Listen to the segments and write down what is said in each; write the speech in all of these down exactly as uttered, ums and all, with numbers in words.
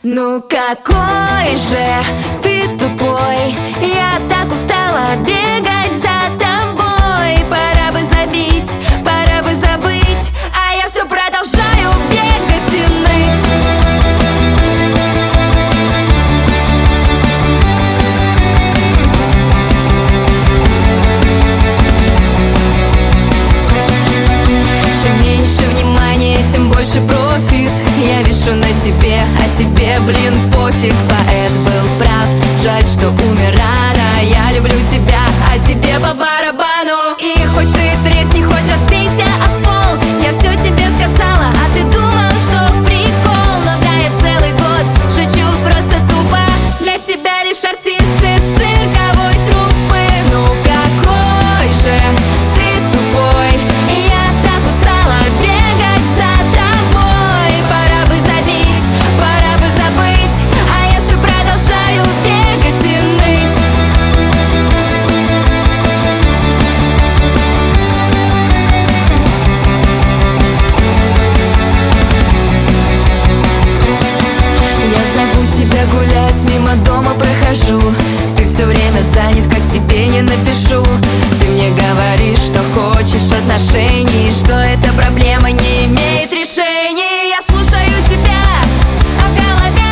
Ну какой же ты тупой, я так устала бегать за тобой. Пора бы забить, пора бы забыть, а я все продолжаю бегать и ныть. Чем меньше внимания, тем больше профит. Я вишу на тебе, а тебе, блин, пофиг. Поэт был прав, жаль, что умер рано. Я люблю тебя, а тебе по барабану. И хоть ты тресни, хоть разбейся об пол, я все тебе сказала, а ты думал, что прикол. Но да, я целый год шучу просто тупо. Для тебя лишь артисты с цирковой труппы. Ну какой же ты тупой, я так устала бегать за тобой. Пора бы забить, пора бы забыть, а я все продолжаю бегать и ныть. Я зову тебя гулять, мимо дома прохожу. Ты все время занят, как тебе не напишу. Ты мне говоришь, что хочешь отношений, что эта проблема не имеет решения. Я слушаю тебя, а в голове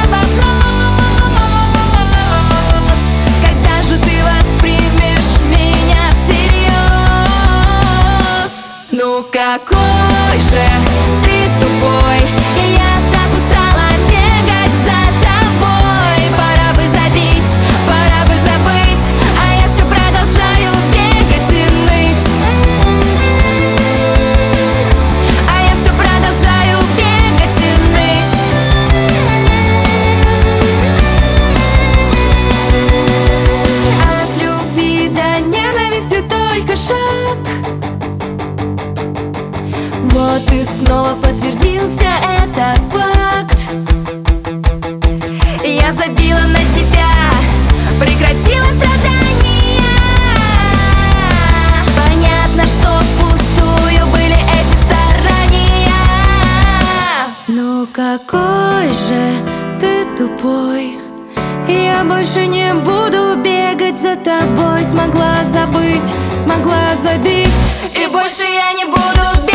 вопрос: когда же ты воспримешь меня всерьез? Ну какой же ты тупой, я так устала бегать за тобой. Пора бы забить, пора бы забыть, а я все продолжаю бегать и ныть. А я все продолжаю бегать и ныть. От любви до ненависти только шаг. Вот и снова подтвердился этот факт. Я забила на тебя, прекратила страдания. Понятно, что впустую были эти старания. Ну какой же ты тупой, я больше не буду бегать за тобой. Смогла забыть, смогла забить, и больше я не буду бегать.